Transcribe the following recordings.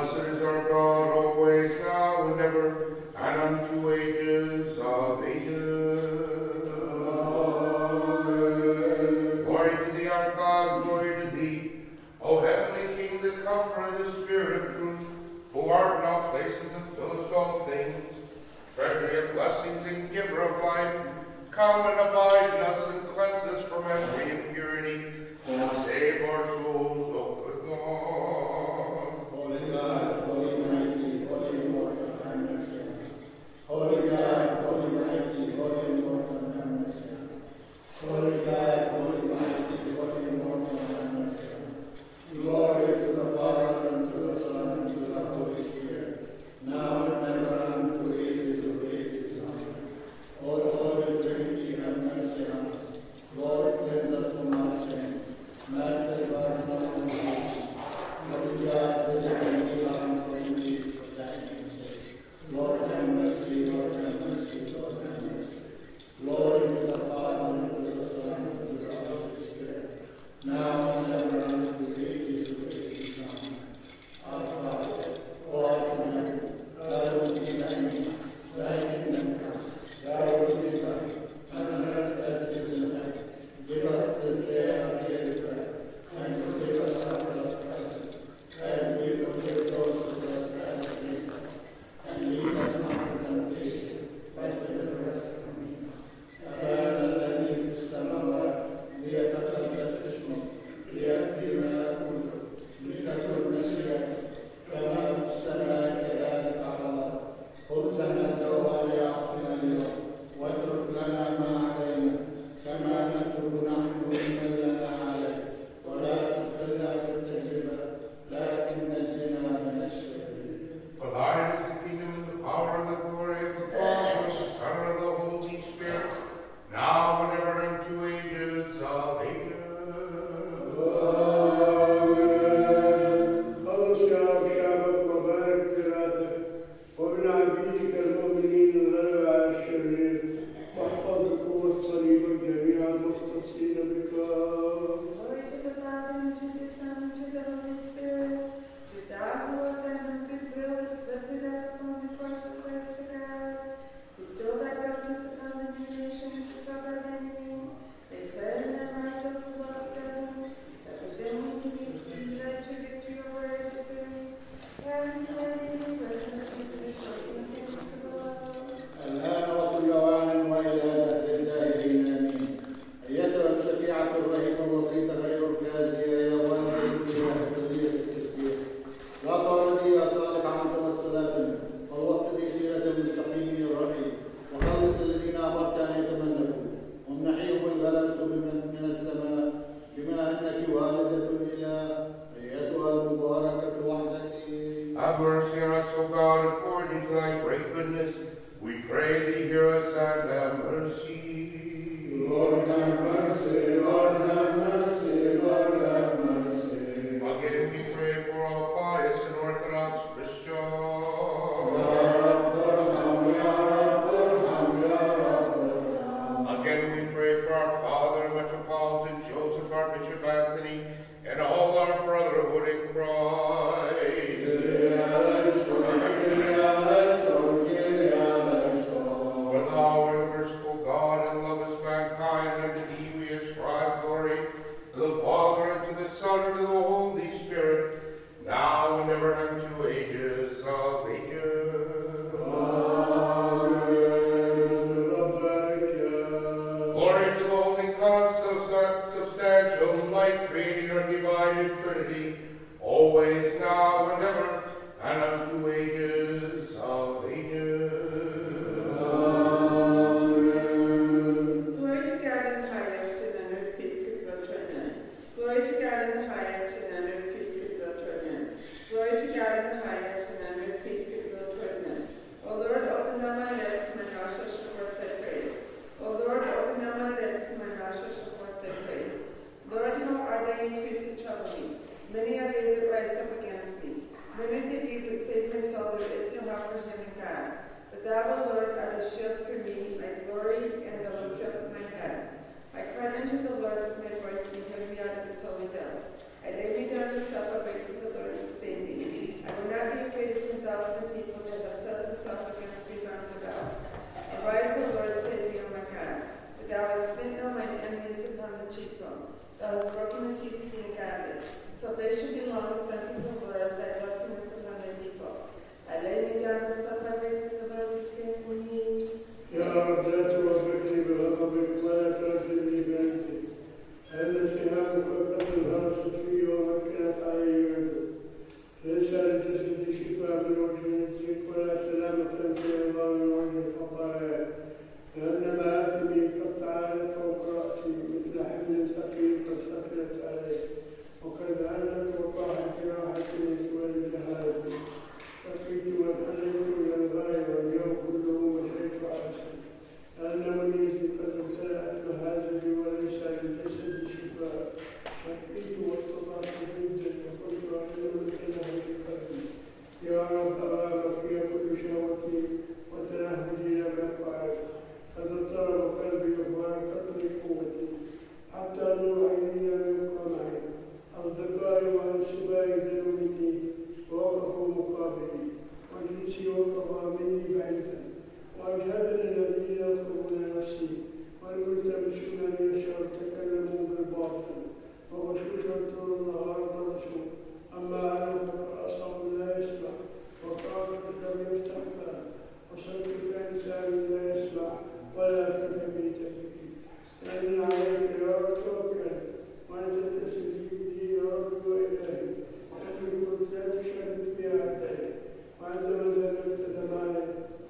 Blessed is our God, always, now, and ever, and unto ages of ages. Amen. Glory to thee, our God, glory to thee, O heavenly King, the comforter of the Spirit of truth, who art in all places and fillest all things, treasury of blessings and giver of life, come and abide in us and cleanse us from every impurity, and save our souls, O good Lord. Holy God, holy mighty, holy immortal, have mercy on us. Holy God, holy mighty, holy immortal, have mercy on us. Holy God, holy mighty, holy immortal, have mercy on us. Glory to the Father, and to the Son, and to the Holy Spirit, now and ever, and to ages of ages. Amen. O Holy Trinity, have mercy on us. Lord, cleanse us from our sins. Master, God, not from our Holy God, visit and heal our infirmities for sacrifice's sake. Lord, have mercy, Lord, have mercy, Lord, have mercy. Glory to the Father, and to the Son, and to the Holy Spirit, now and ever, and to the ages of ages. Amen. Our Father, who art in heaven, hallowed be thy name. Thy kingdom come, thy will be done, on earth as it is in heaven. Give us this day our daily bread, and forgive us our trespasses, as we forgive those who trespass against us. And lead us not into temptation, but deliver us from evil. أبانا الذي في السماوات ليتقدس اسمك ليأتي ملكوتك لتكن مشيئتك كما في السماء كذلك على الأرض. خبزنا الجوهر أعطنا اليوم واترك لنا ما علينا كما نترك نحن ممن لنا عليه ولا تدخلنا في التجربة لكن نجنا من الشرير. For thine is the kingdom, and the power, and the glory of the Father, and the Son, and the Holy Spirit, now and ever, and unto ages of ages. آمين. خلص يا رب شعبك وبارك قراءتك وابن عبيدك المؤمنين الغلبة على الشرير واحفظ قوة صليبك جميع المختصين بك. Glory to the Father, and to the Son, and to the Holy Spirit. To thou who art then of good will is lifted up upon the cross of Christ to God. Bestow thy bounties upon the new nation which is taught by thy name. They fled in their might those who loved them. That was them who led to victory over adversaries. And glory, blessed and peace, and shouting and thanks to the Lord. الآن وكل أوان وإلى أبد الدائمين آمين. أيتها الشفيعة الرهيبة الوسيطة غير الكاذبة يا والدي وأهدية التسبيح. لا تردي يا صالح عن توسلاتنا ووقت سيرة المستقيمين الرحيم وخلص الذين أمرت أن يتملكوا وامنحيهم الغلبة من السماء بما أنك والدة الإله أيتها المباركة وحدك. Have mercy on us, O God, according to thy great goodness. We pray thee, hear us, and have mercy. Lord have mercy, Lord have mercy, Lord have mercy. Again we pray for all pious and Orthodox Christians. Again we pray for our Father, Metropolitan Joseph, our Bishop Anthony, and all our brotherhood in Christ. For thou art a merciful God and lovest mankind, and unto thee we ascribe glory, to the Father, and to the Son, and to the Holy Spirit, now and ever, and unto ages of ages. Glory to the Holy Consubstantial, light, creating our divine Trinity, always, now, and ever, and unto ages of ages. Glory to God in the highest, and under the peace goodwill toward men. Glory to God in the highest, and under the peace goodwill toward men. Glory to God in the highest, and under the peace goodwill toward men. O Lord, open thou my lips, my mouth shall show forth thy praise. O Lord, open thou my lips, my mouth shall show forth thy praise. Lord, how are they increased to trouble me? Many are they that rise up against me. Many there be that say to my soul, there is no help for him in God. But thou, O Lord, art a shield for me, my glory, and the lifter up of my head. I cried unto the Lord with my voice, and he heard me out of his holy hill. I laid me down to supper, wait for the Lord to sustain me. I will not be decree to 10,000 people that have set themselves against thee round about. Arise, O Lord, save me, O my God. For thou hast smitten all mine enemies upon the cheekbone. Thou hast broken the teeth of the ungodly. Salvation belongeth unto the Lord, thy blessing is upon thy people. I lay me down and slept, I wait for the Lord to save me. يا رب لا توفقني بغضبك ولا تردني بأنتك. أن سهامك قد انهارت في ومكنت علي يدك. ليس لجسدي شفاء من وجه نفسك ولا سلامة في الله من وجه الخطايا. لأن مآثمي قد تعالت فوق رأسي مثل حمل ثقيل قد ثقلت علي. وقد علت وقعت جراحتي ولجهالتي. بقيت وانحنيت إلى الغاية واليوم كله مشيت عسى. لأن منيتي قد ابتلعت مهاجري وليس للجسد شفاء. بقيت واتضعت جدا وقلت أعلم الإله بقلبي. يا رب أمامك هي كل شهوتي وتنهدي لم أفعل. قد اضطرب قلبي وانقطع قوتي حتى نور عيني لم يبقى معي. أصدقائي وأنسبائي دنوا مني ووقفوا مقابلي وجنسي وقف مني بعيدا. وأجهلني الذين يطلبون نفسي والملتمسون أن يشعر تكلموا بالباطل وغشوشة النهار درسوا. أما أنا فأصاب لا يسمع وقالت لم يفتح فاه وصرت كإنسان لا يسمع ولا تلتفت فيه. لأن عليك يا رب توكل وأنت تستجيب يا رب وإلهي. أنت كنت لا تشهد في أعدائي وأنت من ذكرت دمائي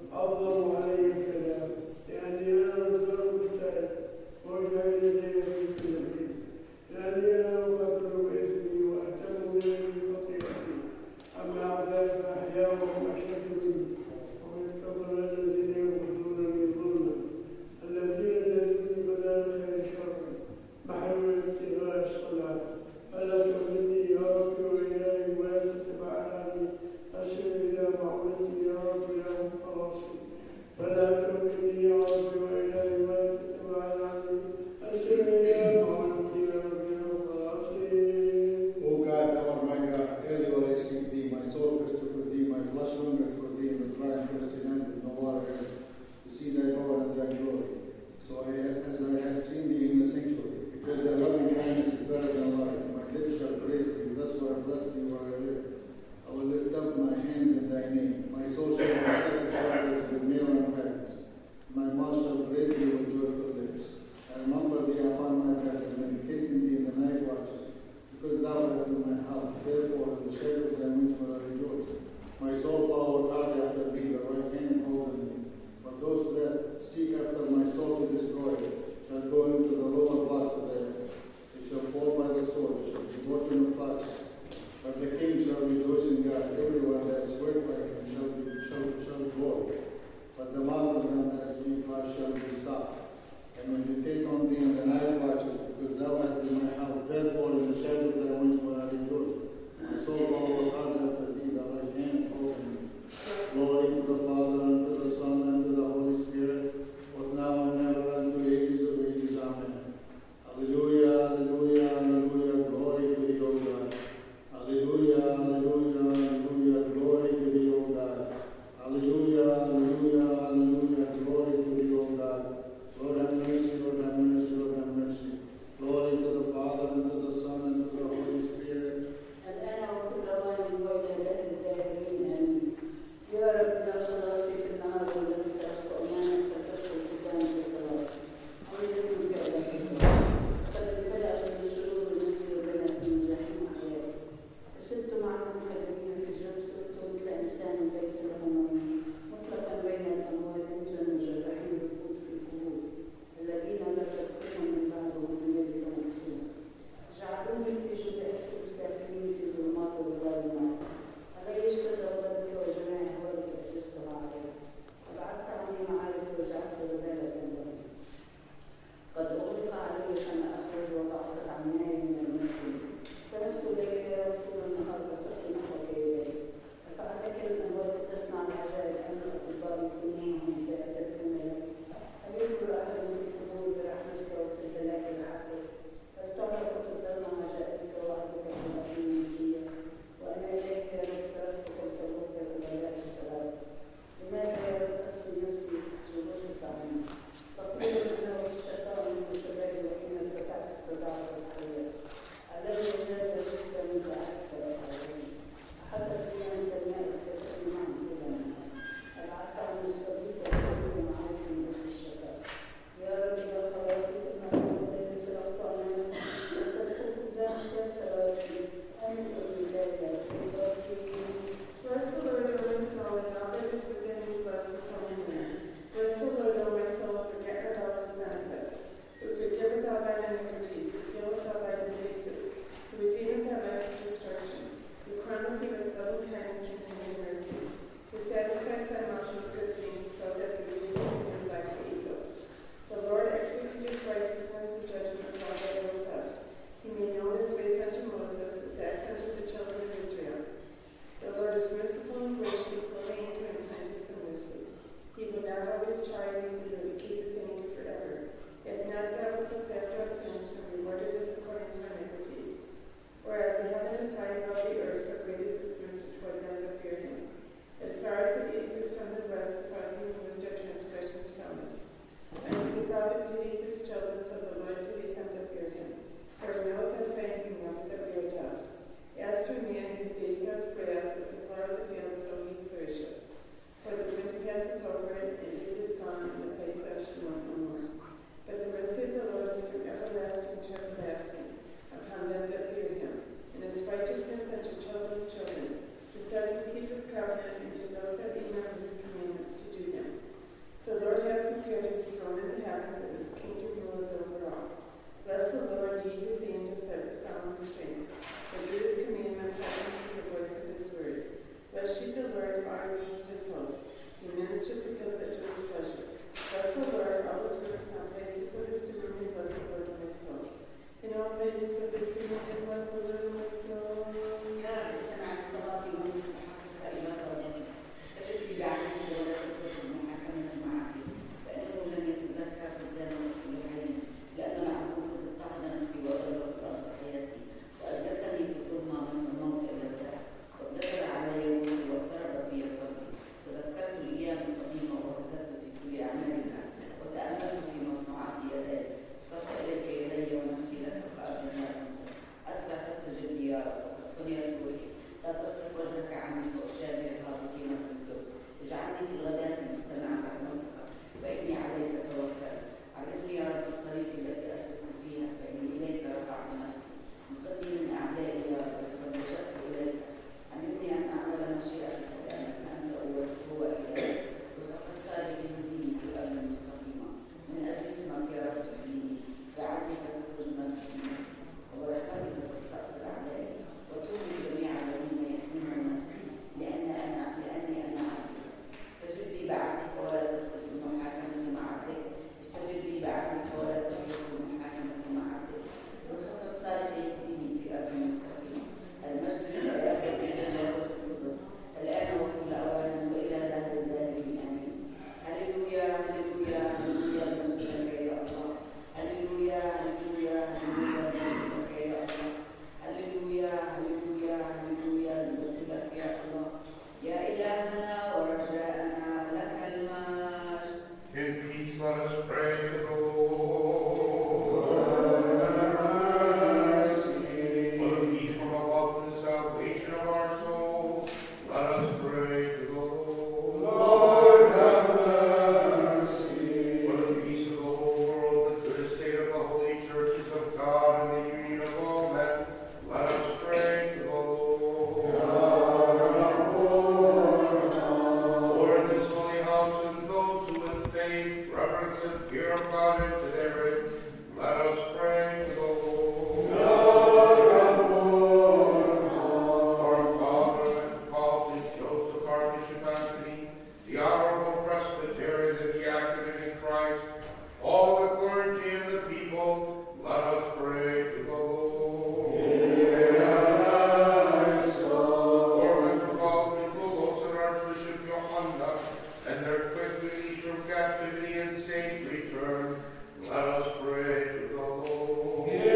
أظلم علي الكلام لأني أنا الظلم مجتهد ووجهي لدي في كل حين. لأني أنا أقدر بإثمي وأهتم بخطيئتي. أما أعدائي فأحياهم أشد مني ومنتظر الذين يبغضونني ظلما. الذين يدعونني بدل الخير شرا محل ابتغاء الصلاة. فلا تؤمني يا رب وإلهي ولا تتبع عني. أسر إلى معونتي يا رب إله خلاصي. فلا تؤمني يا رب وإلهي ولا تتبع عني. أسر إلى معونتي يا رب إله خلاصي. O God, thou art my God, early will I seek thee, my soul thirsteth for thee, my flesh hungereth for thee, and the dry and thirsty land with no water is, to see thy power and thy glory. So as I have seen thee in the sanctuary, because thy loving kindness is better than life, my lips shall praise thee, thus will I bless thee while I live. I will lift up my hands in thy name. My soul shall be satisfied with meal and fatness. My mouth shall pitieth his children, so the Lord pitieth them that fear him. For he knoweth and faint we know that we are dust. As to a man, his days are as grass, as the flower of the field, so he flourisheth. For the wind passes over it, and it is gone, and the place thereof no more. But the mercy of the Lord is from everlasting to everlasting, upon them that fear him, and his righteousness unto children's children, to such as keep his covenant, and to those that remember his commandments to do them. The Lord hath prepared his throne in the heavens, and his kingdom ruleth over all. Bless the Lord, ye his angels that excel in strength, that do his commandments, hearken to the voice of his word. Bless ye the Lord, all ye his hosts. He ministers because that do his pleasure. Bless the Lord, all his works, and all places of his dominion. Bless the Lord, my soul. In all places of his dominion, bless the Lord, my soul. يا رب استمع لصلاتي وانصت بحقك الى رضاك. استجب لي بعهدك ولا تترك محاكمه معك، فانه لم يتزكى قدام كل حين، لان العدو قد اضطهد نفسي وغلبت ارض حياتي، والجسني في الظلمه من الموت الى الدهر، وابتكر علي يومي واضطرب في قلبي. تذكرت الايام القديمه ورددت في كل اعمالها، وتاملت في مصنوعات يداي، صرت اليك يدي ونفسي لك فابدا. اسمع فاستجب لي يا رب. لا تصرف وجهك عني فأشابه الهابطين في الجو. اجعلني في الغداة مستمعا رحمتك، فإني عليك توكلت. عرفني يا رب الطريق التي أسلك فيها، فإني إليك رفعت نفسي. انقذني من أعدائي يا رب، فلجأت إليك. علمني أن أعمل مشيئتك، لأنك أنت هو إلهي. وحق الصالح يهديني في الأرض المستقيمة. من أجل اسمك يا رب تحييني، بعدلك تخرج نفسي من نفسي، وبرحمتك تستأصل أعدائي. وتوبوا جميع الذين يحزنون نفسي، لأني أنا عبدك. استجب لي بعدك ولا تدخل في محاكمة مع عبدك. استجب لي بعدك ولا تدخل في محاكمة مع عبدك. وحق الصالح يهديني في أرض مستقيمة. المجد لله والروح القدس، الآن وكل أوان وإلى دهر الداهرين آمين. هللويا هللويا هللويا، المجد لك يا الله. هللويا هللويا هللويا، المجد لك يا الله. هللويا هللويا هللويا، المجد لك يا الله. يا إلهنا ورجاءنا لك المجد. In peace let us pray to the Lord. For the peace from above and the salvation of our souls, let us pray to the Lord. Lord, have mercy. For the peace of the whole world, the good estate of the holy churches of God, and the union of all men, let us pray to the Lord. For in this holy house and those who with faith, reverence, and fear of God enter therein, let us pray to the Lord. Our Father, Metropolitan Joseph, Archbishop Anthony, the honorable Presbyterian and the active in Christ, all the clergy and the people, let us pray to the Lord. For Metropolitan Logos and Archbishop Johanna, and their quick release from captivity and safe return, let us pray to the Lord.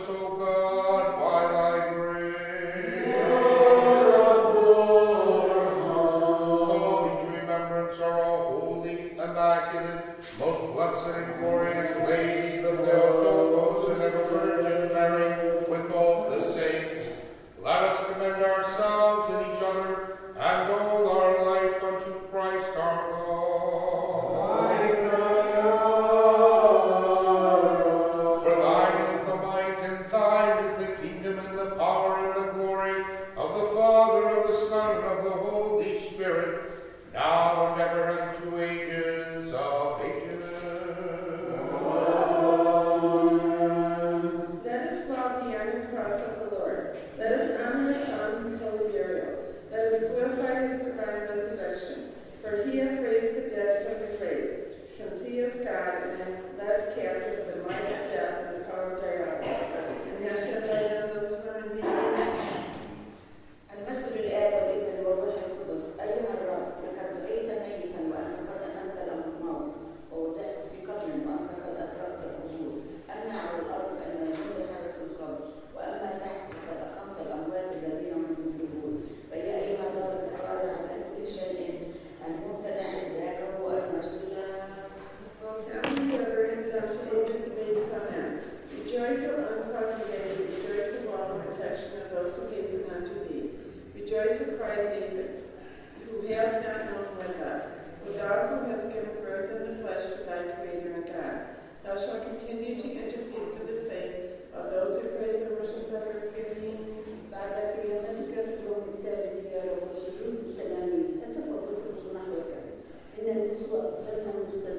O God, by thy grace. Calling to remembrance our all holy, immaculate, most blessed and glorious Lady, the Theotokos and ever Virgin Mary, with all the saints, let us commend ourselves and each other and all our life unto Christ our God. For thine is the might, and thine is the kingdom, and the power, and the glory of the Father, of the Son, and of the Holy Spirit, now and ever unto ages of ages. Let us love the iron cross of the Lord. Let us honor his son, his holy burial. Let us glorify his divine resurrection. For he hath raised the dead from the grave, since he is God, and hath led captive the might of death and the power of diabolic, and hath shed light on those who are in him. المجد للآب والابن والروح القدس. أيها الرب، لقد دعيت ميتا وأنت قد أنت له الموت، ووضعت في قبر وأنت قد أفرغت القبور. أما على الأرض فإن الكل حرس القبر، وأما تحت فقد أقمت الأموات الذين هم ينظرون. فيا أيها الرب القادر على كل شيء، الممتنع إدراكه والمجد له. Whoever in touch ages made some man. Rejoice, O uncrossed lady, rejoice, O wall of protection of those who hasten unto thee. Rejoice, O cried David, who has not known wedlock, O thou who hast given birth in the flesh to thy Creator and God. Thou shalt continue to intercede for the sake of those who praise the worship of her giving. بعد قيامتك تكون ثابت يا رب وشكرك سلامي أتفضل نحوك إن النسوة أخذتنا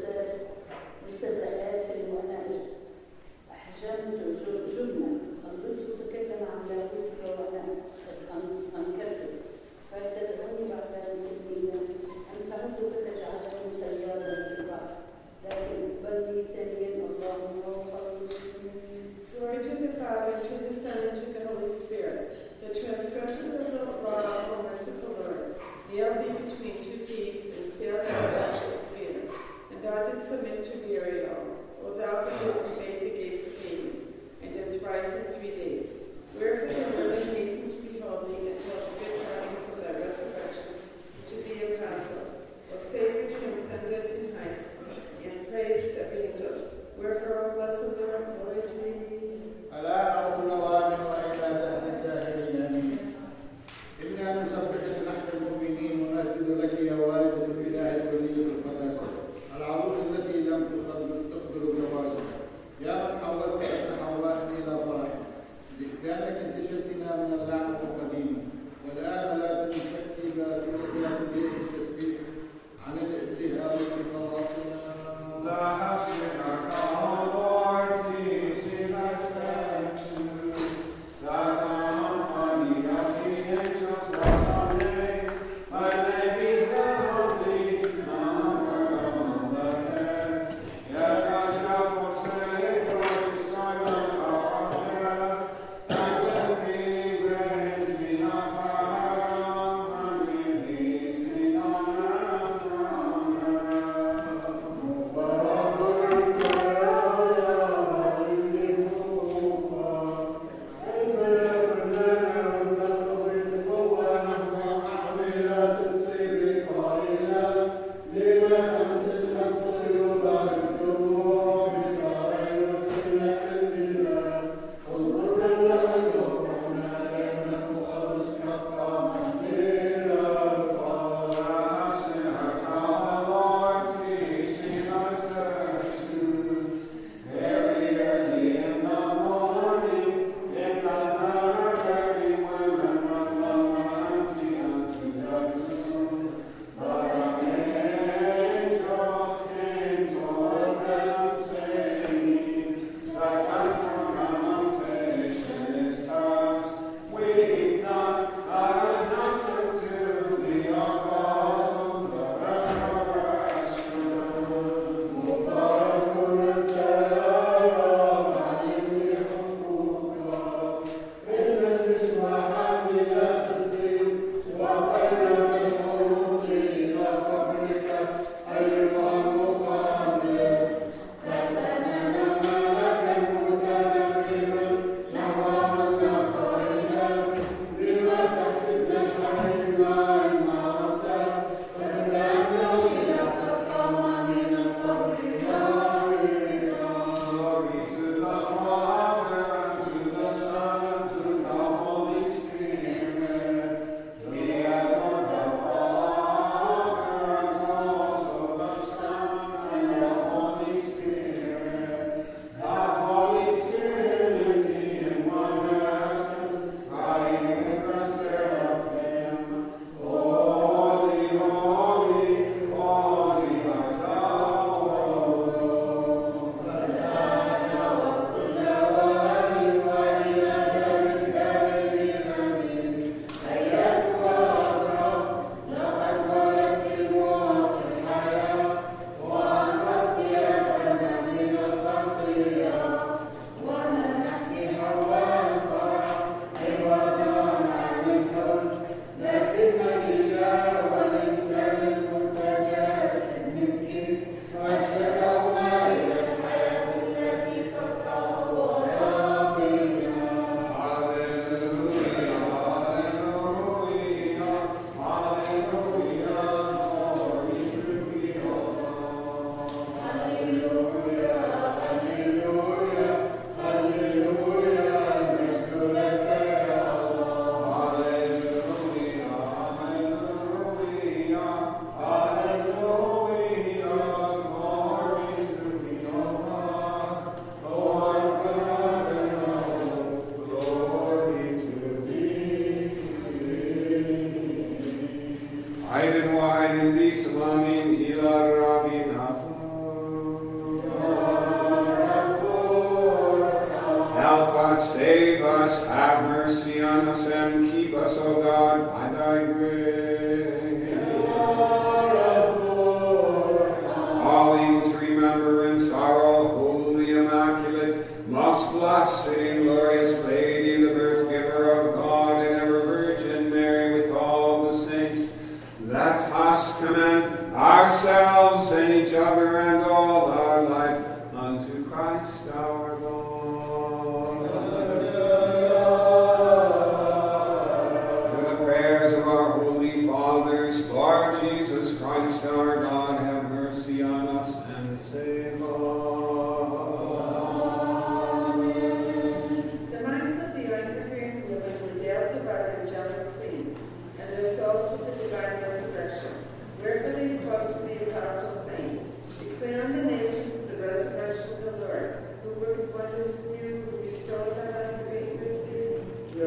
مستزهات ونائس أحجام جبنا الرزق تكلم عن لاهوتك وأنا أنكرتك فلتدعوني بعد المؤمنين أن تعد فتجعلني سيارا في البحر لكن اقبلني ثانيا اللهم وخلصني. Glory to the Father, and to the Son, and to the Holy Spirit. The transgressors of the law, O merciful Lord, nailed thee between two thieves, and sailed thou with the spear. And thou didst submit to burial, O thou who didst invade the gates of Hades, and didst rise in 3 days. Wherefore the Lord hastened to behold thee, until the good tidings of thy resurrection to the apostles. O Savior transcended in height, and praised of angels. Wherefore, O blessed Lord, glory to thee. الآن وكل وآن وإلى دهر الداهرين آمين. إنا نسبحك نحن المؤمنين ونسجد لك يا والدة الإله ولية القداسة، العروس التي لم تخبر زواجها، يا من حولت ابن حواء إلى فرح، لأنك انتشلتنا من اللعنة القديمة، والآن لا تنفكي باتولتها من بيت التسبيح عن الابتهال بخلاصنا. The Hasidic remembrance, our all holy, immaculate, most blessed and glorious Lady, the birth giver of God and ever Virgin Mary, with all the saints, let us commend ourselves and each other and all our life unto Christ our Lord. Fathers, Lord Jesus Christ our God, have mercy on us and save us. Amen. The minds of the unprepared women were dealt about the angelic scene, and their souls with the divine resurrection. Wherefore they spoke to the apostles, saying, declare unto the nations the resurrection of the Lord, who works wonders with you, who bestowed on us the great mercy.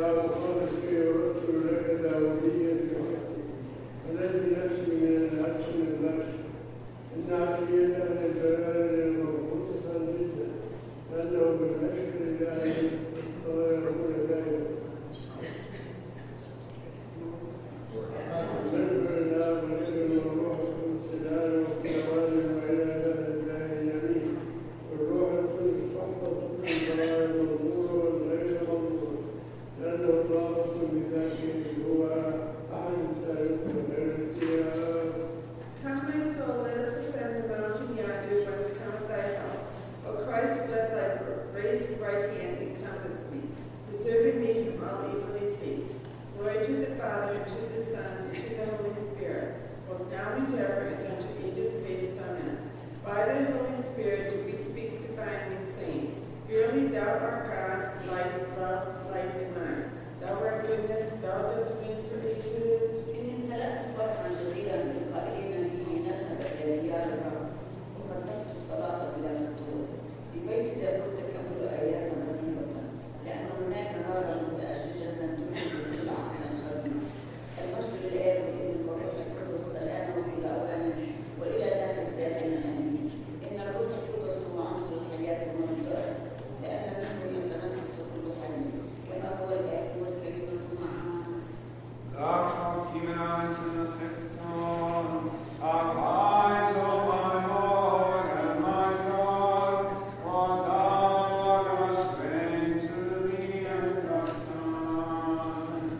Come, my soul, let us ascend the mountain yonder, whence cometh thy help. O Christ, let thy raised right hand encompass me, preserving me from all evil deceits. Glory to the Father, and to the Son, and to the Holy Spirit, both now and ever, and unto ages of ages. Amen. By the Holy Spirit do we speak divinely, saying, verily thou art God, light, love, light, and life. Thou art goodness, thou dost reign for ages. امتلأت فرحا جزيلا من قائلين في نذهب الى ديار الرب وقدمت الصلاه بلا فتور ببيت داود تكمل اياما عظيمه لان هناك نارا متاججه تنزل بالعقل الخبير المجد للاب والابن والروح القدس الان والى اوان والى دهر الدائم امين ان الروح القدس هو عنصر الحياه والمجد لان منه يتنفس كل حي كما هو الاب والكلمه معا. Thou shalt humanize in the fifth dawn, arise, O my Lord and my God, for thou dost reign to the end of time.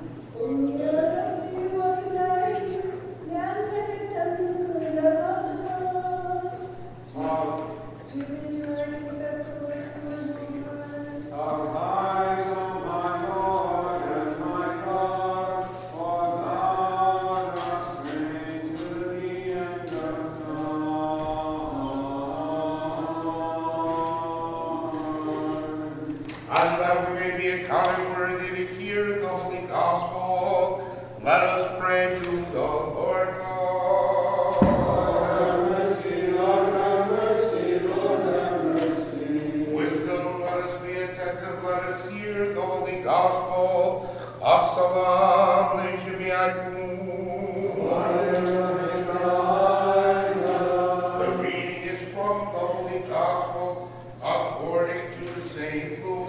Arise, O my Lord and my God, for thou dost reign to the end of time. And that we may be accounted worthy to hear the holy gospel, let us pray to the Lord God. Have mercy, Lord, have mercy, Lord, have mercy. Wisdom, let us be attentive, let us hear the holy gospel. Assalam leishmiakum. The reading is from the holy gospel according to St. Luke.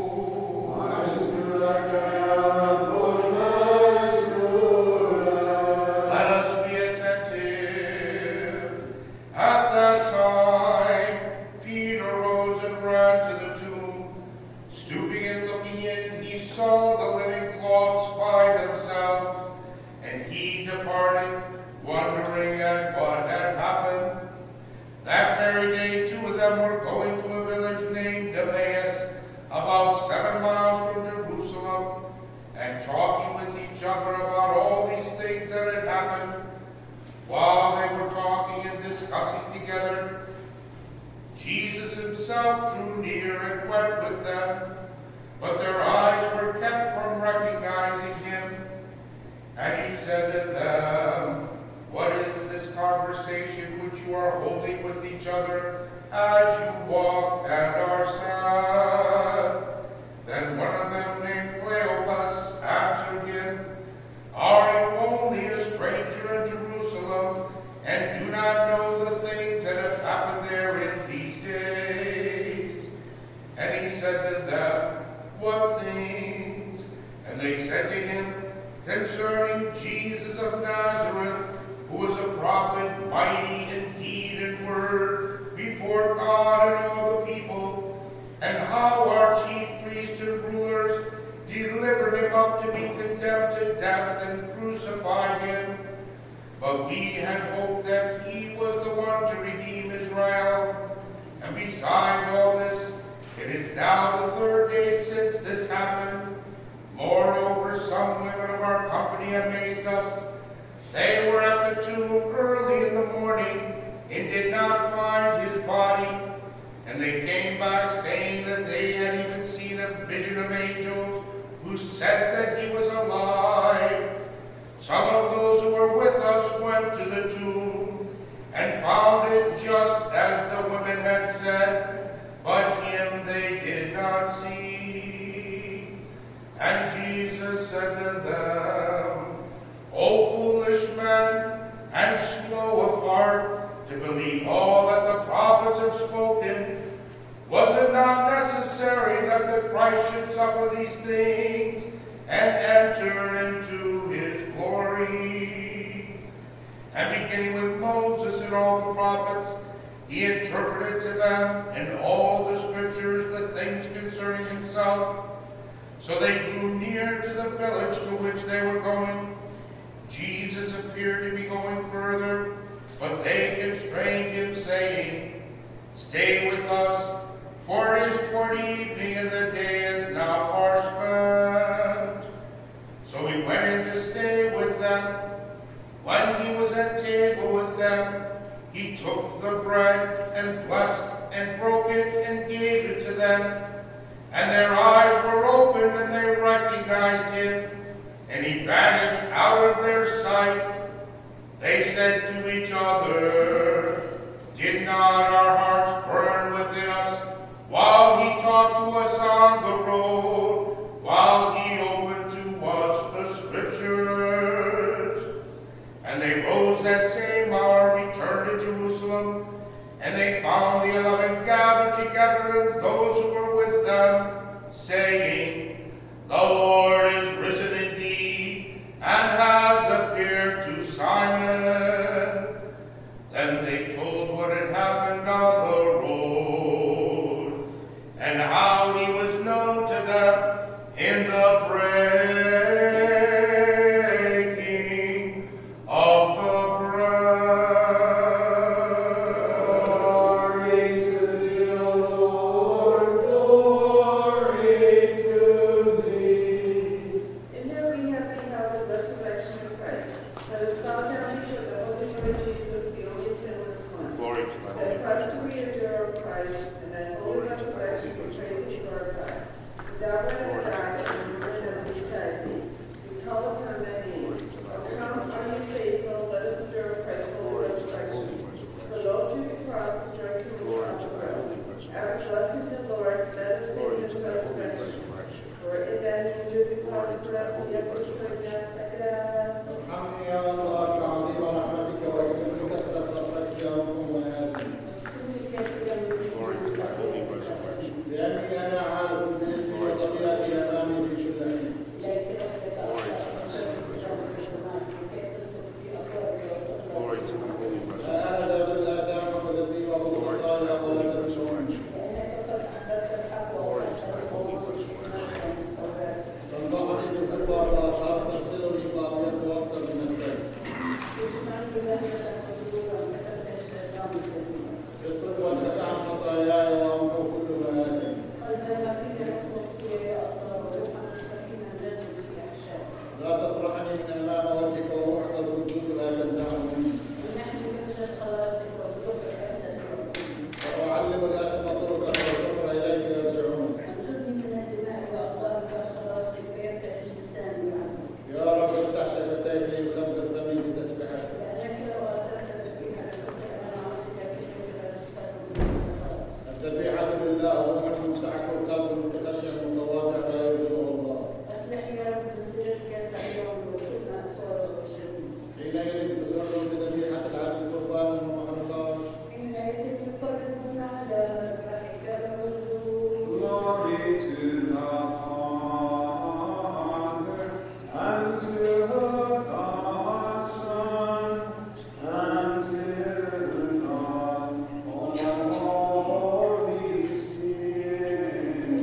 Let us be attentive. At that time, Peter rose and ran to the tomb. Stooping and looking in, he saw the linen cloths by themselves, and he departed, wondering at what had happened. That very day, two of them were going to a village named Emmaus, about 7 miles from Jerusalem, and talking with each other about all these things that had happened. While they were talking and discussing together, Jesus himself drew near and went with them, but their eyes were kept from recognizing him. And he said to them, what is this conversation which you are holding with each other as you walk and are sad? Then one of them, named Cleopas, answered him, are you only a stranger in Jerusalem, and do not know the things that have happened there in these days? And he said to them, what things? And they said to him, concerning Jesus of Nazareth, who was a prophet, mighty in deed and word, before about to be condemned to death and crucified him. But we had hoped that he was the one to redeem Israel. And besides all this, it is now the third day since this happened. Moreover, some women of our company amazed us. They were at the tomb early in the morning and did not find his body. And they came back saying that they had even seen a vision of angels who said that he was alive. Some of those who were with us went to the tomb and found it just as the women had said, but him they did not see. And Jesus said to them, O foolish men, and slow of heart to believe all that the prophets have spoken, was it not necessary that the Christ should suffer these things and enter into his glory? And beginning with Moses and all the prophets, he interpreted to them in all the scriptures the things concerning himself. So they drew near to the village to which they were going. Jesus appeared to be going further, but they constrained him, saying, Stay with us, for it is toward evening, and the day is now far spent. So he went in to stay with them. When he was at table with them, he took the bread and blessed and broke it and gave it to them. And their eyes were opened, and they recognized him, and he vanished out of their sight. They said to each other, Did not our hearts burn within us while he talked to us on the road, while he opened to us the scriptures? And they rose that same hour, returned to Jerusalem, and they found the 11 gathered together and those who were with them, saying, The Lord is risen indeed, and has appeared to Simon. Then they told what had happened on the road, and how he was known to them in the breaking of the bread. Glory to thee, O Lord, glory to thee. In her we have beheld the resurrection of Christ. Let us bow down before the Holy Lord Jesus, the only sinless one. Glory to thy That holy Christ we adore, O Christ, and that holy resurrection we praise and glorify. Thou art died, and the ruin of beside thee. We call upon thy name. O come, are you faithful? Let us adore Christ's holy resurrection. For lo, through the cross is joined to the world. Our blessing the Lord, let us sing his resurrection. For in that he endured the cross for us, and yet was put death again. ارحمني يا الله كعظيم رحمتك وكثر كثرة رحمتك يا رب وآمين. لأني أنا عارف باسمي وطبيعتي أمامي في شلتي. لا أهدى بالآثام والذي وبالخطايا ولا تنسون. تنضحني بالتقوى والأصحاب تغسلني بأبيض وأكثر من الثلج. اصرف وانتفع عن خطاياي وأمحو كل بياتي. لا تطرحني من أمام وجهك وروحك القدوس لا تنزعه مني. وأعلم الآثم طرقك والكفر إليك يرجعون. يا رب افتح شفتي ليخبر فمي بتسبيحك. الذبيحة لله ومن يمسحك القلب المتخشع المتواضع لا يرجو الله. حينئذ تسرهم بذبيحة العدل قربانا ومحرقات. Glory to the Father, and to the Son, and to the Holy Spirit.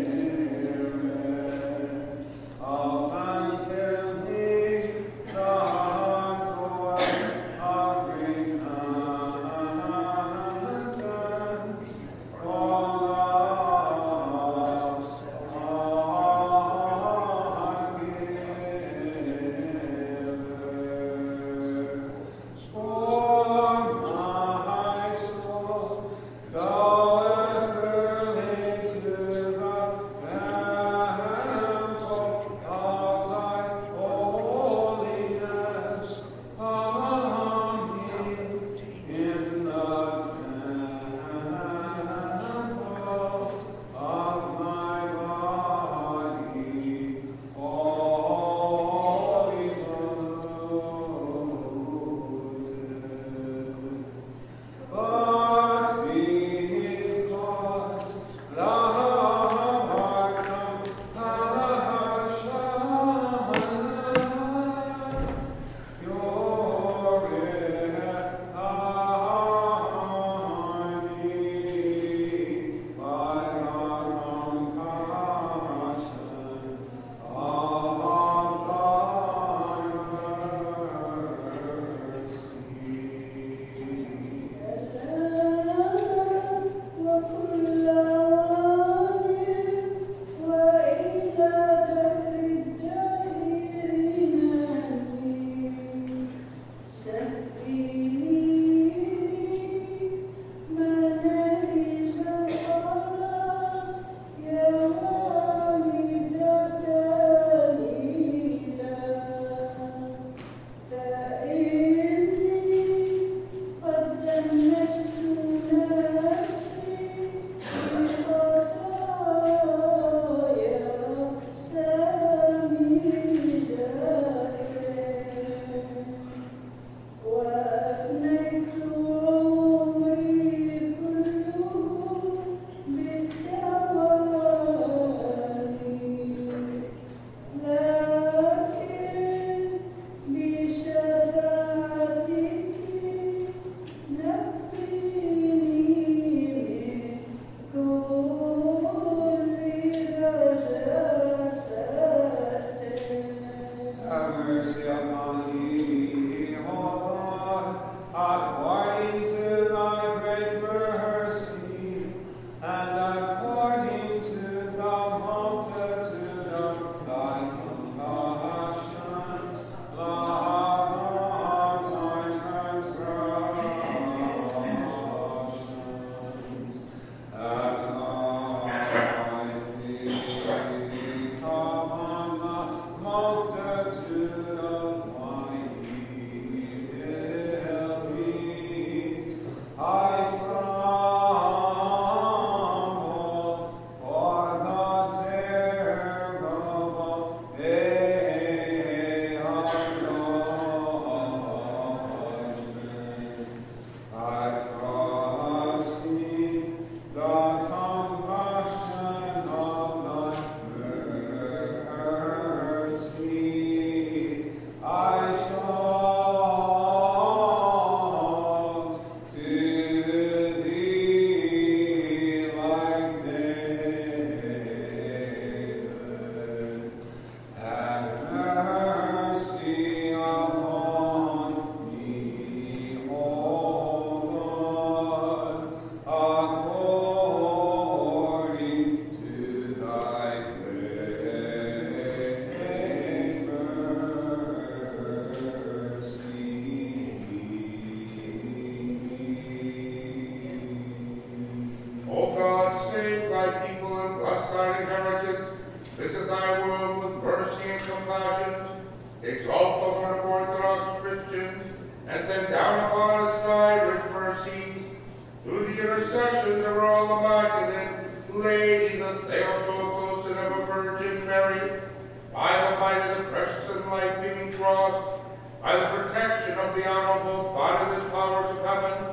compassions, exalt the one of Orthodox Christians, and send down upon us thy rich mercies, through the intercessions of our all immaculate Lady, the Theotokos, and of a Virgin Mary, by the might of the precious and life-giving cross, by the protection of the honorable bodiless powers of heaven,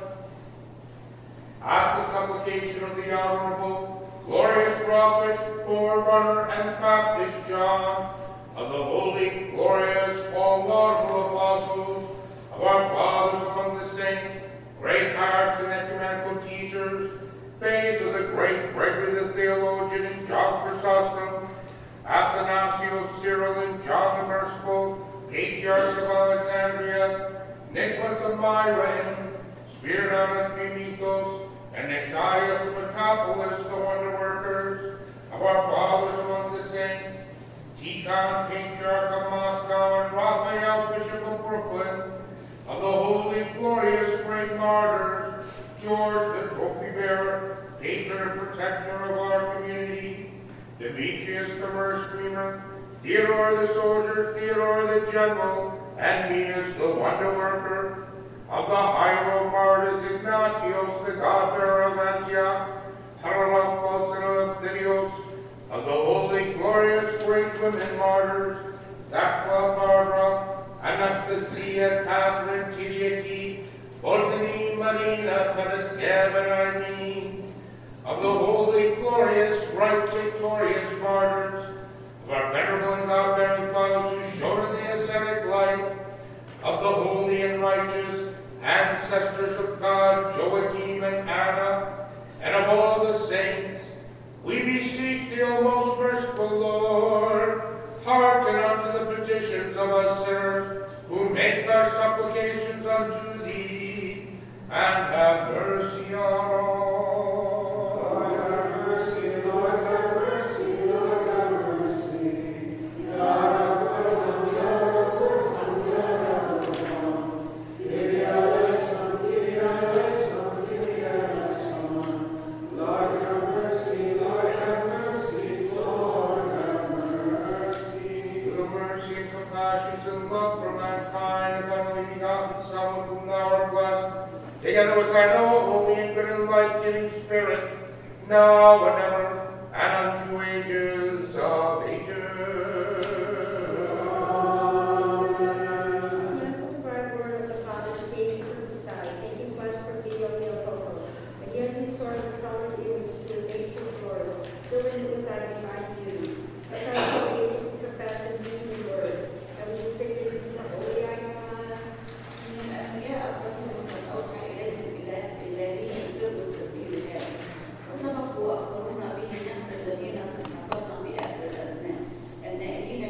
at the supplication of the honorable, glorious prophet, forerunner, and Baptist John, of the holy, glorious, all-laudable apostles, of our fathers among the saints, great hearts and ecumenical teachers, Basil the great, Gregory the theologian, and John Chrysostom, Athanasius, Cyril, and John the Merciful, patriarchs of Alexandria, Nicholas of Myra, and Spiridon of Trinitos, and Nectarius of Nicopolis, the wonder workers, of our fathers among the saints, Tikhon, patriarch of Moscow, and Raphael, bishop of Brooklyn, of the holy, glorious, great martyrs, George the trophy bearer, patron and protector of our community, Demetrius the mercy streamer, Theodore the soldier, Theodore the general, and Venus the wonder worker, of the hero martyrs, Ignatius the god-bearer of Antioch, Herodotus and Eleftherios, of the holy, glorious, great women martyrs, Thecla, Barbara, Anastasia, Catherine, Kyriaki, Botany, Marina, Pereskev, and Irene, of the holy, glorious, right, victorious martyrs, of our venerable and God-bearing fathers who showed the ascetic life, of the holy and righteous ancestors of God, Joachim and Anna, and of all the saints, we beseech thee, O most merciful Lord, hearken unto the petitions of us sinners, who make their supplications unto thee, and have mercy on all. Lord have mercy, Lord have mercy, Lord have mercy. Lord have mercy, Lord have mercy, Lord have mercy. Through the mercy and compassions and love for mankind, and thy only begotten Son, with whom thou art blessed, together with thy holy and good and life-giving Spirit, now and ever, and unto ages of ages. The unsubscribed word of the Father, the baby circumcised, making flesh for thee, O Theotokos, again restoring the solid image to its ancient glory, filling it with thy divine beauty. As our salvation confess and believe in word, and we expect it to the holy icons. من الأنبياء قبلهم قد أوحى إليهم إلهي سر تدبير هذا وسبقوا وأخبرونا به نحن الذين قد حصلنا بآخر الأزمان النائلين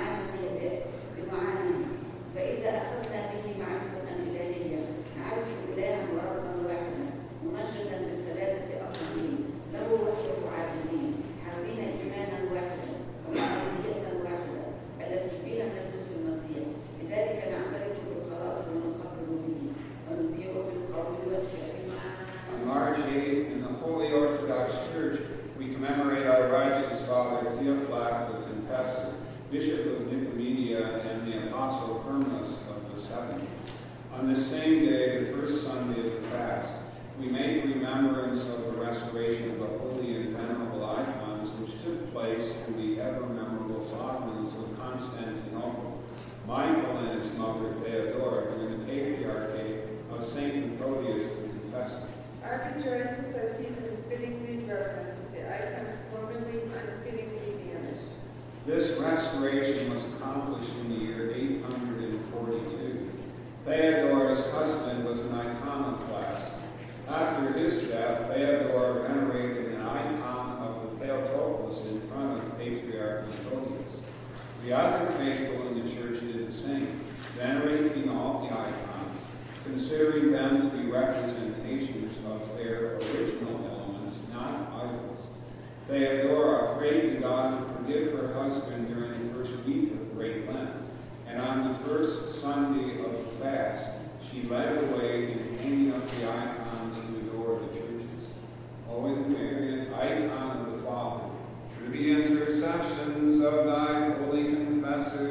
لمعاني فإذا أخذنا به معرفة إلهية نعرف إلها وربا واحدا منشدا بالثلاثة أقانيم له وحده عابدين حاملين إيمانا واحدا ومعرفية واحدة التي بها نلبس المسيح لذلك نعترف بالخلاص ونقبل به ونذيع بالقول والكلمة. On March 8th, in the Holy Orthodox Church, we commemorate our righteous Father Theophylact the Confessor, Bishop of Nicomedia and the Apostle Hermas of the Seven. On the same day, the first Sunday of the fast, we make remembrance of the restoration of the holy and venerable icons which took place through the ever-memorable sovereigns of Constantinople, Michael and his mother Theodora, during the patriarchate of St. Methodius the Confessor. Our conjoinces are seen unfittingly referenced, the icons formerly unfittingly banished. This restoration was accomplished in the year 842. Theodora's husband was an iconoclast. After his death, Theodora venerated an icon of the Theotokos in front of Patriarch Methodius. The other faithful in the church did the same, venerating all the icons, considering them to be representations of their original elements, not idols. Theodora prayed to God to forgive her husband during the first week of Great Lent, and on the first Sunday of the fast, she led the way in hanging up the icons in the door of the churches. O invariant icon of the Father, through the intercessions of thy holy confessors,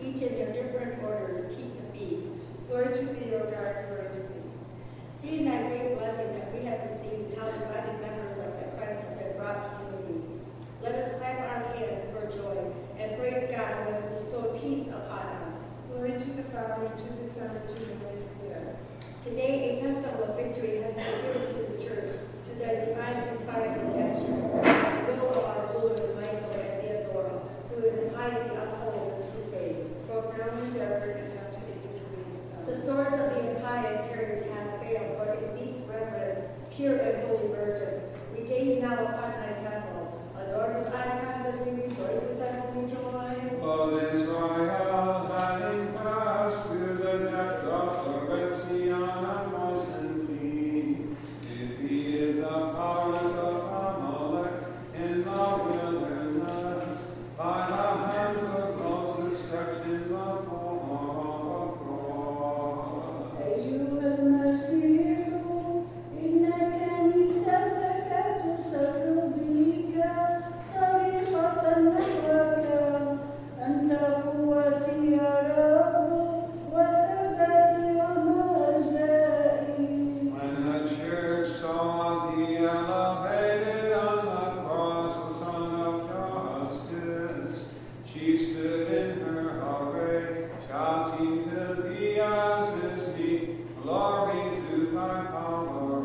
each in their different orders, keep the feast. Glory to thee, O God, glory to thee. Seeing that great blessing that we have received, how divided members of that Christ have been brought to unity, let us clap our hands for joy and praise God who has bestowed peace upon us. Glory to the Father, and to the Son, and to the Holy Spirit. Today, a festival of victory has been given to the church, to the divine inspired intention, and will of our rulers, Michael and Theodora, who is in piety uphold the true faith. Both now and ever, and unto the age of the The swords of the impious heretics have failed, but in deep reverence, pure and holy Virgin, we gaze now upon thy temple, adorned with icons as we rejoice with thy holy joy. O Israel, having passed through the depth of the Red Sea on a moistened feet, defeated the powers of Amalek in the wilderness, by the hands of Moses stretched in the form of a cross. أيها المسيح إنك نسبك تسر بك صريخة نحوك أنت قوتي يا رب وثبتي ومرجائي. When the church saw thee elevated on the cross, the Son of Justice, she stood in her array, shouting to thee as is meet, glory to thy power,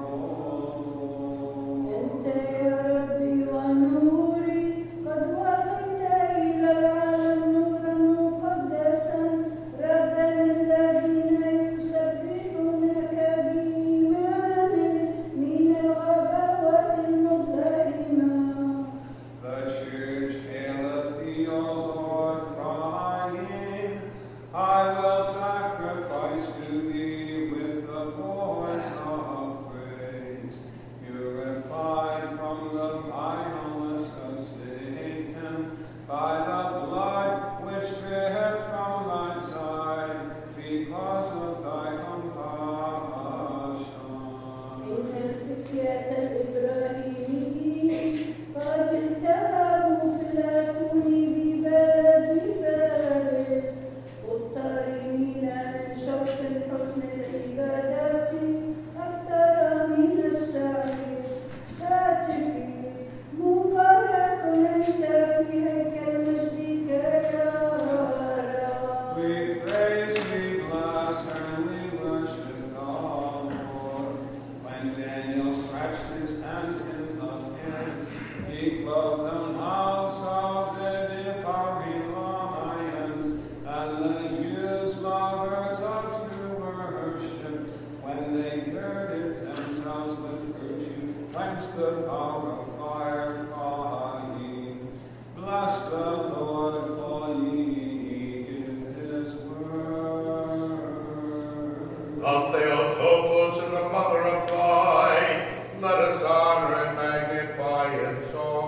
O أنت يا ربي ونوري قد وفيت إلى العالم نورا مقدسا ردا للذين يسبحونك بإيمان من الغباوة المظلمة. The church haileth thee, O Lord, crying, I will sacrifice to thee with the voice of praise, purified from the vileness of Satan by the blood which dripped from thy side, because of thy compassion. إن الفتية الإبراهيميين قد التهبوا في الأتون ببلد فارس مضطربين من شوق حسن العبادات أكثر من السعي هاتفي مبارك أنت في هيكل مجدك يا رب. We praise, we bless, and we worship the Lord. When Daniel stretched his hands in the pit, he clothed the mouths of the devouring lions, and the Jews lovers of true worship, when they girded themselves with virtue, quenched the power of fire, crying, bless the Lord, for ye his word. The Theotokos and the Mother of God, let us honor and magnify in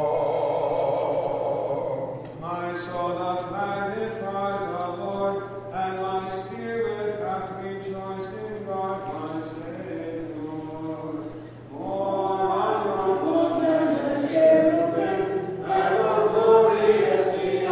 song. My soul doth magnify the Lord, and my spirit hath rejoiced in God my Saviour. More on the Lord than the cherubim, and more glorious the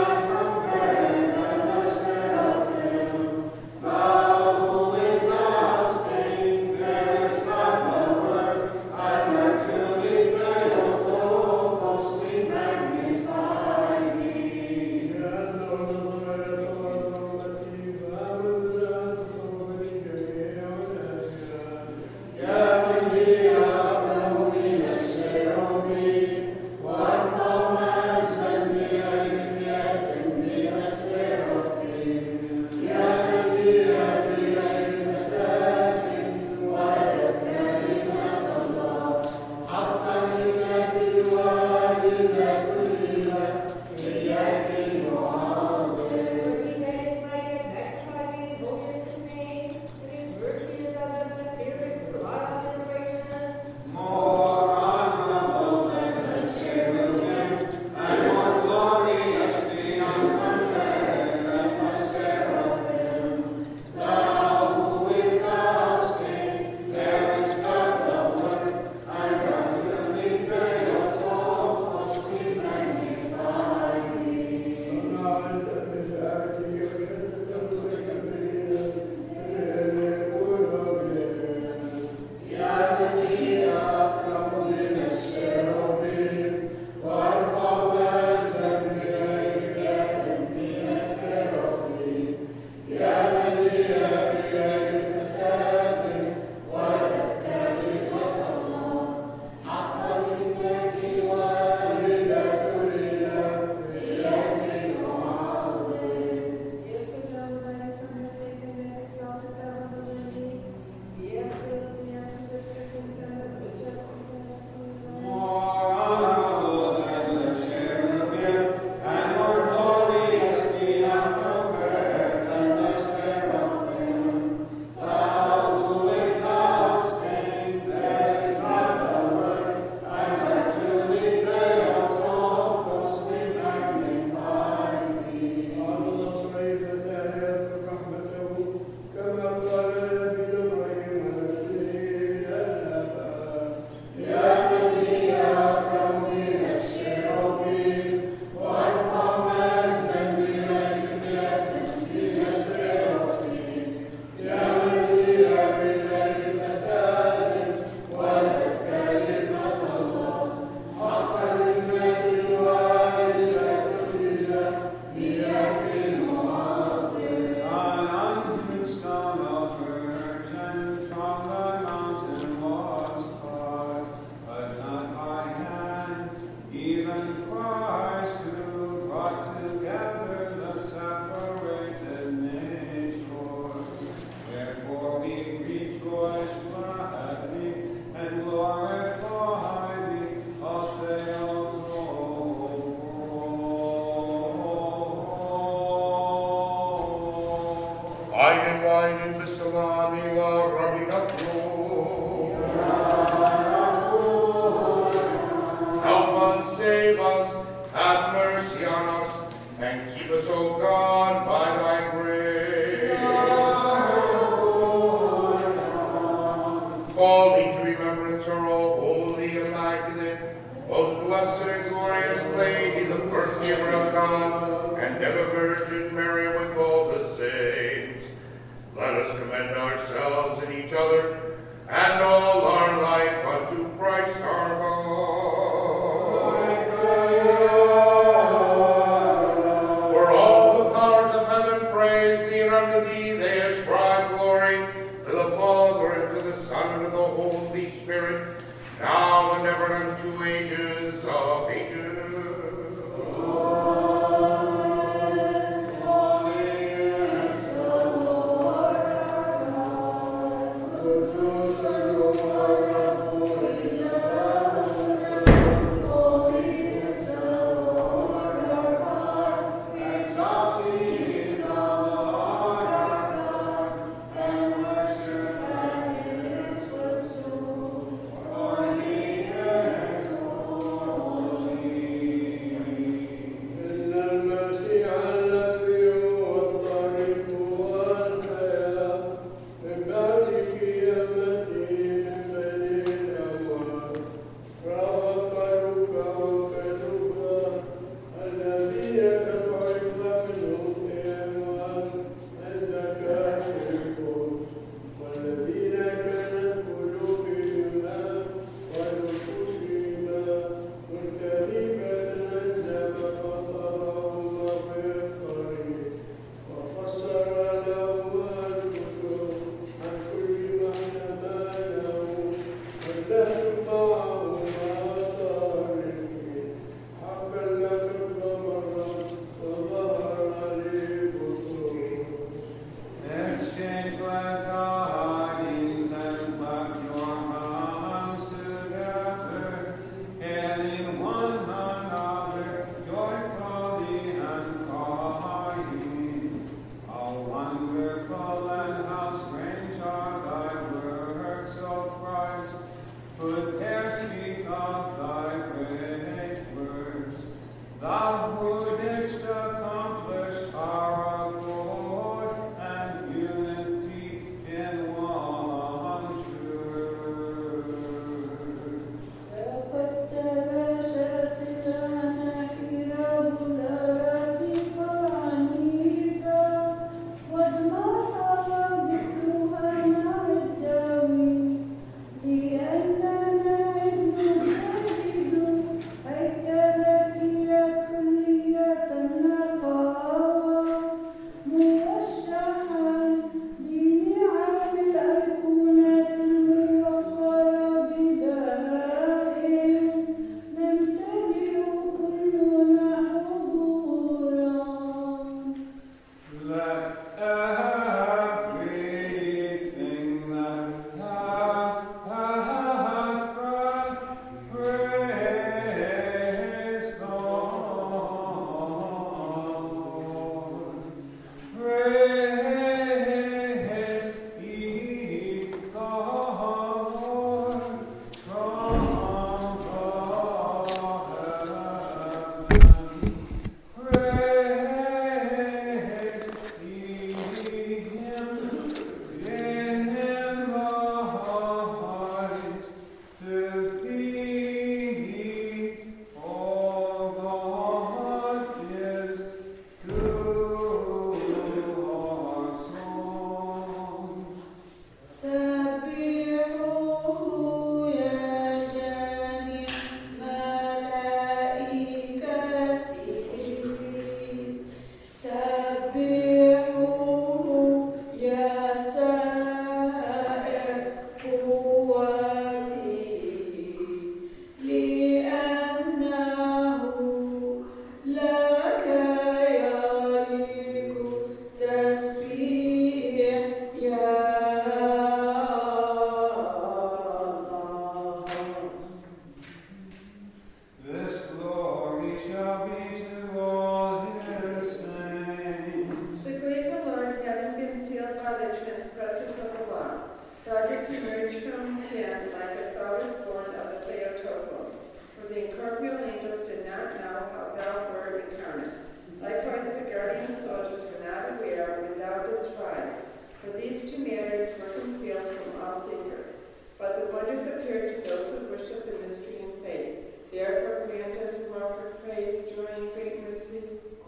in Bissalani, La Rabinatlo. Help us, save us, have mercy on us, and keep us, O God, by thy grace. Calling to remembrance our all holy, immaculate, most blessed and glorious Lady, the birth giver of God, and ever Virgin Mary with all the saints. Let us commend ourselves and each other and all our life unto Christ our God. For all the powers of heaven praise thee, and unto thee they ascribe glory, to the Father, and to the Son, and to the Holy Spirit, now and ever, unto ages of ages. Lord, flock. Thou didst emerge from him like a thou was born of the Theotokos. For the incorporeal angels did not know how thou wert incarnate. Likewise the guardian soldiers were not aware when thou didst rise. For these two matters were concealed from all seekers. But the wonders appeared to those who worship the mystery in faith. Therefore grant us who offer praise, joy, and great mercy.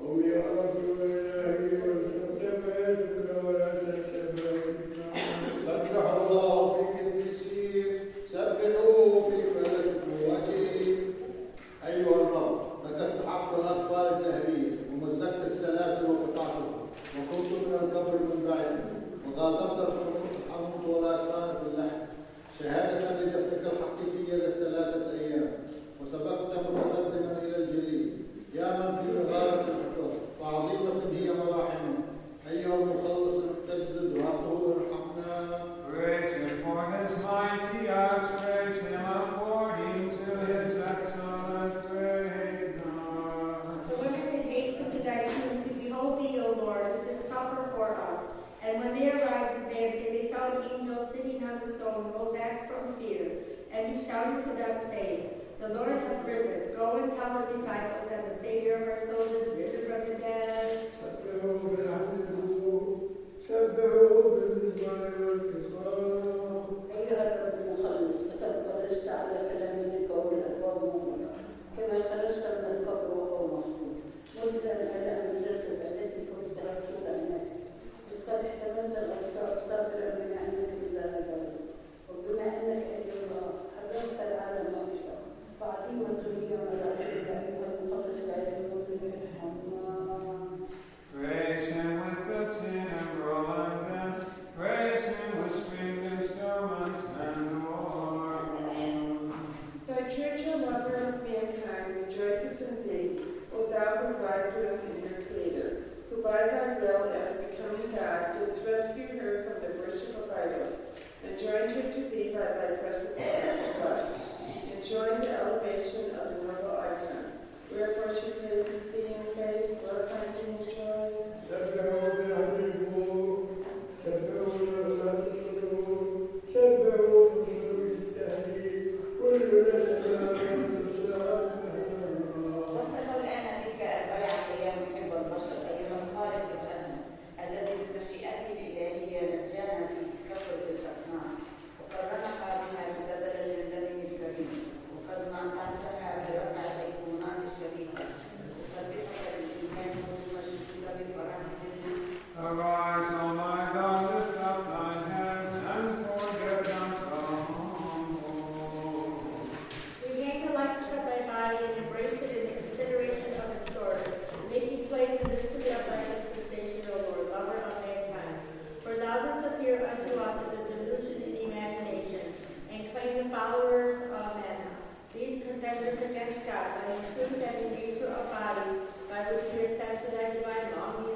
سبحوا الله في قدسه سبحوا في فلك قوته. أيها الرب لقد سحقت الأطفال الدهريس ومزقت السلاسل وقطعتهم وكنت من القبر منبعثا وغاضبت الحمود والأطفال في اللحم شهادة لدفنك الحقيقية للثلاثة أيام وسبقت متقدما إلى الجليل يا من في مغارة الحفرة فعظيمة هي مراحمه أيها المخلص المتجسد وعطه ارحمنا. Praise him for his mighty acts, praise him according to his excellent greatness. The women had hastened to thy tomb to behold thee, O Lord, who did suffer for us. And when they arrived advancing, they saw an angel sitting on a stone, rolled back from fear. And he shouted to them, saying, The Lord hath risen. Go and tell the disciples that the Savior of our souls is risen from the dead. أيها الرب المخلص لقد خرجت على تلاميذك والأبواب مغلقة كما خرجت من القبر وهو مفتوح مدرا على الجسد التي كنت رسولا منه قد احتملت الأبصار صابرا من أنك إذا نزلت وبما أنك أيها الله حرمت العالم وأشرق فعظيمة هي ملائكتك أيها المخلص أيها الرحمن. Praise him with the timbrel and dance, praise him with stringed instruments and organ. Thy church, O lover of mankind, rejoices in thee, O thou who bridegroom and your creator, who by thy will, as becoming God, didst rescue her from the worship of idols, and joined her to thee by thy precious blood, and joined the elevation of the noble icons. Wherefore she prayed with thee in faith, glorifying thee in joy. وافرحوا الآن بك البيعة يا محب البشر أيها الخالق الفهم الذي بمشيئته الإلهية نجانا في كفر الأصنام وقد رمح بها بدلا للنبي الكريم وقد معناتها برفع الأيقونات الشريفة أسبحك بالإيمان وبمشيئتك بفرحه. Arise, O my God, lift up thine head, and forget not the humble. Regain the likeness of thy body and embrace it in the consideration of its sword, making plain the mystery of thy dispensation, O Lord, lover of mankind. For thou dost appear unto us as a delusion in imagination, and claim the followers of men. These contenders against God, by the truth and the nature of body, by which we ascend to thy divine longing